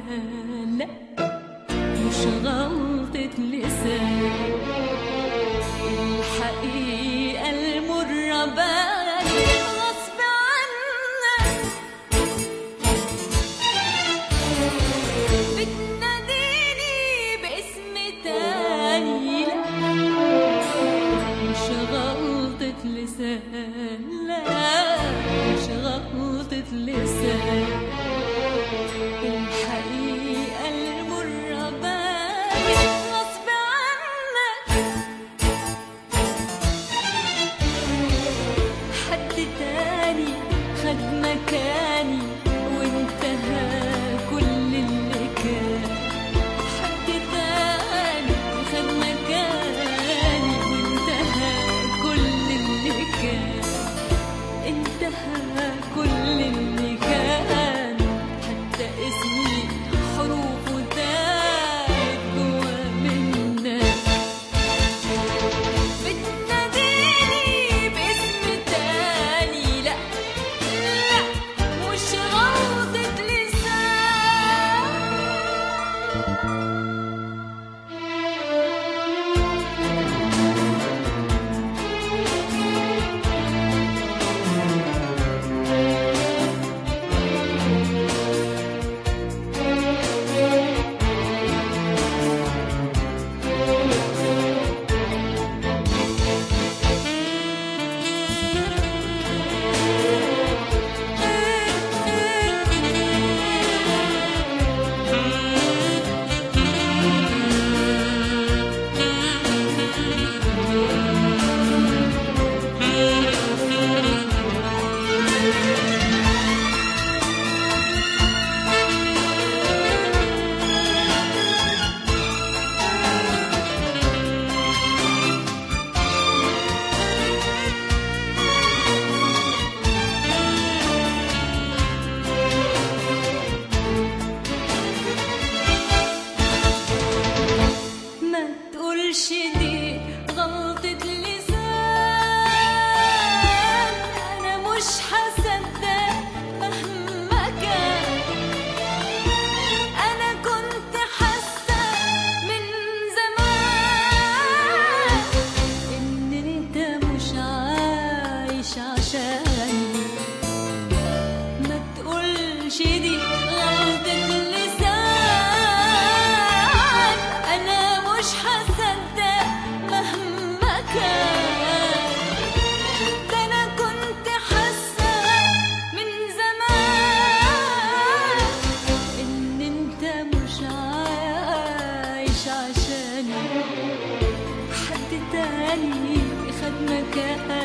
لا مش غلطة لسان، الحقيقة المرة بانت غصب عنك، بتناديني باسم تاني لا مش غلطة لسان، لا مش غلطة لسان، الحقيقة المرة بانت غصب عنك، حد تاني خد مكاني وانتهى كل اللي كان، حد تاني خد مكاني وانتهى كل اللي كان، انتهى كل اللي كان، حتى اسمي حروفه تاهت جوا منك، بتناديني باسم تاني لا لا مش غلطة لسان. ما تقولش دي غلطة لسان، أنا مش هصدق مهما كان، أنا كنت حاسة من زمان إن أنت مش عايش عشاني، ما تقولش دي غلطة لسان، أنا مش هصدق مهما كان، ده أنا كنت حاسة من زمان إن أنت مش عايش عشاني، حد تاني خد مكاني